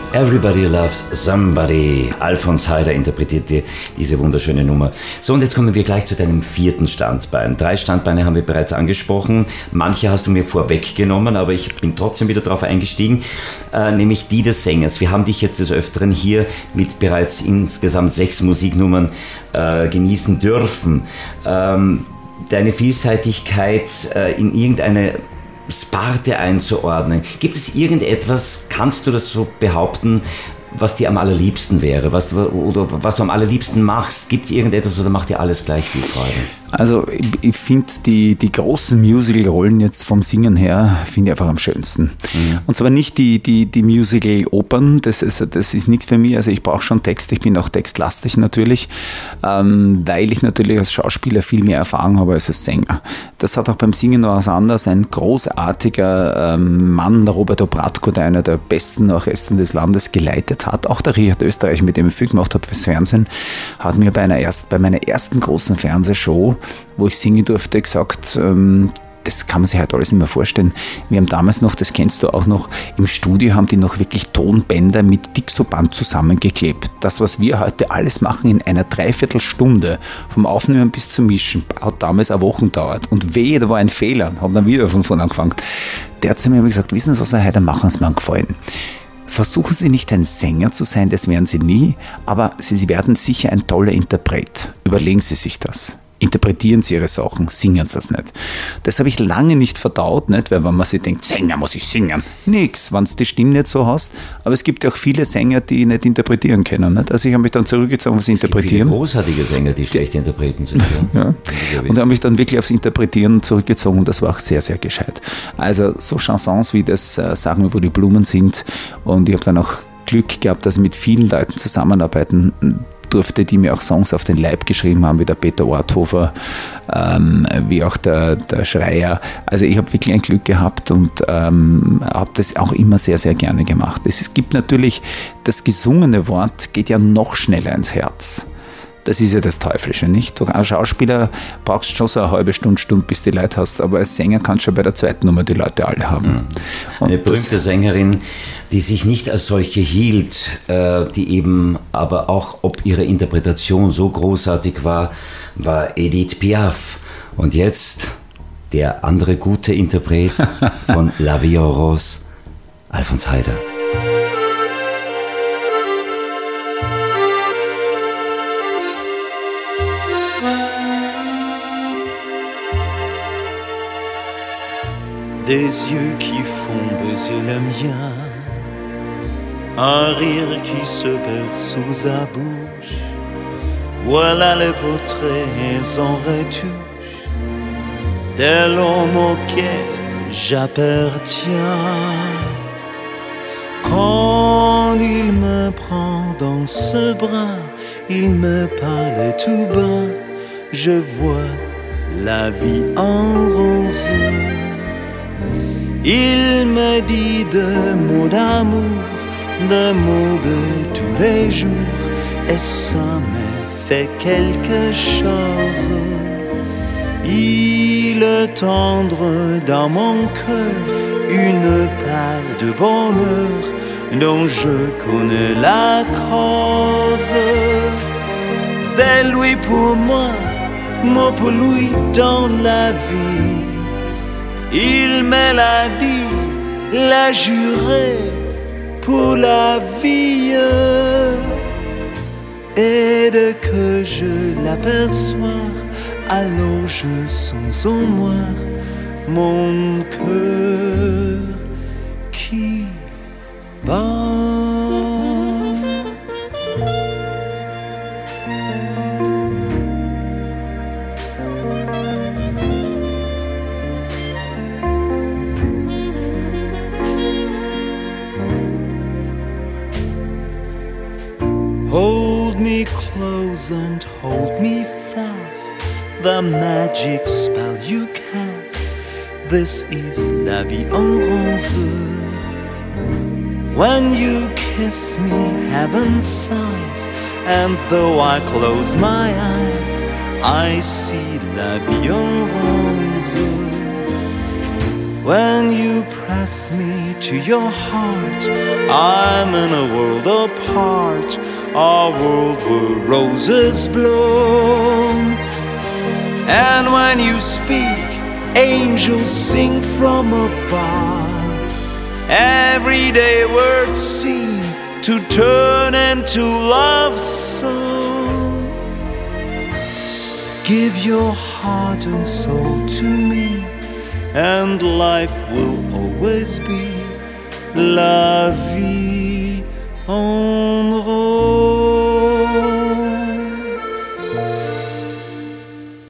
Everybody Loves Somebody. Alfons Heider interpretierte diese wunderschöne Nummer. So, und jetzt kommen wir gleich zu deinem 4. Standbein. 3 Standbeine haben wir bereits angesprochen. Manche hast du mir vorweggenommen, aber ich bin trotzdem wieder darauf eingestiegen, nämlich die des Sängers. Wir haben dich jetzt des Öfteren hier mit bereits insgesamt 6 Musiknummern genießen dürfen. Deine Vielseitigkeit in irgendeine Sparte einzuordnen. Gibt es irgendetwas, kannst du das so behaupten, was dir am allerliebsten wäre, was du am allerliebsten machst? Gibt es irgendetwas oder macht dir alles gleich viel Freude? Also ich finde die großen Musical-Rollen jetzt vom Singen her, finde ich einfach am schönsten. Mhm. Und zwar nicht die Musical-Opern, das ist nichts für mich, also ich brauche schon Text, ich bin auch textlastig natürlich, weil ich natürlich als Schauspieler viel mehr Erfahrung habe als als Sänger. Das hat auch beim Singen noch was anderes. Ein großartiger Mann, der Robert Obratko, der einer der besten Orchester des Landes geleitet hat, auch der Richard Österreich, mit dem ich viel gemacht habe fürs Fernsehen, hat mir bei meiner ersten großen Fernsehshow, wo ich singen durfte, gesagt, das kann man sich halt alles nicht mehr vorstellen. Wir haben damals noch, das kennst du auch noch, im Studio haben die noch wirklich Tonbänder mit Dixoband zusammengeklebt. Das, was wir heute alles machen in einer Dreiviertelstunde, vom Aufnehmen bis zum Mischen, hat damals eine Woche gedauert. Und wehe, da war ein Fehler, haben dann wieder von vorne angefangen. Der hat zu mir gesagt, wissen Sie was, Herr Heider, machen Sie mir einen Gefallen. Versuchen Sie nicht ein Sänger zu sein, das werden Sie nie, aber Sie werden sicher ein toller Interpret. Überlegen Sie sich das. Interpretieren Sie Ihre Sachen, singen Sie es nicht. Das habe ich lange nicht verdaut, nicht? Weil wenn man sich denkt, Sänger muss ich singen. Nix, wenn du die Stimme nicht so hast. Aber es gibt ja auch viele Sänger, die nicht interpretieren können. Nicht? Also ich habe mich dann zurückgezogen aufs Interpretieren. Es gibt viele großartige Sänger, die schlechte Interpreten sind. Ja. Und habe mich dann wirklich aufs Interpretieren zurückgezogen und das war auch sehr, sehr gescheit. Also so Chansons wie das Sagen wir, wo die Blumen sind. Und ich habe dann auch Glück gehabt, dass ich mit vielen Leuten zusammenarbeiten durfte, die mir auch Songs auf den Leib geschrieben haben, wie der Peter Orthofer, wie auch der Schreier. Also ich habe wirklich ein Glück gehabt und habe das auch immer sehr, sehr gerne gemacht. Es gibt natürlich, das gesungene Wort geht ja noch schneller ins Herz. Das ist ja das Teuflische, nicht? Du als Schauspieler brauchst schon so eine halbe Stunde, bis du die Leute hast, aber als Sänger kannst du schon bei der 2. Nummer die Leute alle haben. Und eine berühmte Sängerin, die sich nicht als solche hielt, die eben aber auch, ob ihre Interpretation so großartig war, war Edith Piaf. Und jetzt der andere gute Interpret von La Vie en Rose, Alfons Heider. Des yeux qui font baiser le mien, un rire qui se perd sous sa bouche. Voilà le portrait sans retouche de l'homme auquel j'appartiens. Quand il me prend dans ce bras, il me parle tout bas, je vois la vie en rose. Il me dit de mots d'amour, de mots de tous les jours, et ça me fait quelque chose. Il tendre dans mon cœur une part de bonheur dont je connais la cause. C'est lui pour moi, moi pour lui dans la vie. Il me l'a dit, l'a juré pour la vie. Et dès que je l'aperçois, alors je sens en moi mon cœur qui bat. Hold me close and hold me fast, the magic spell you cast. This is la vie en rose. When you kiss me, heaven sighs, and though I close my eyes, I see la vie en rose. when you press me to your heart. I'm in a world apart, a world where roses bloom. And when you speak, angels sing from above. Everyday words seem to turn into love songs. Give your heart and soul to me, and life will always be la vie en rose.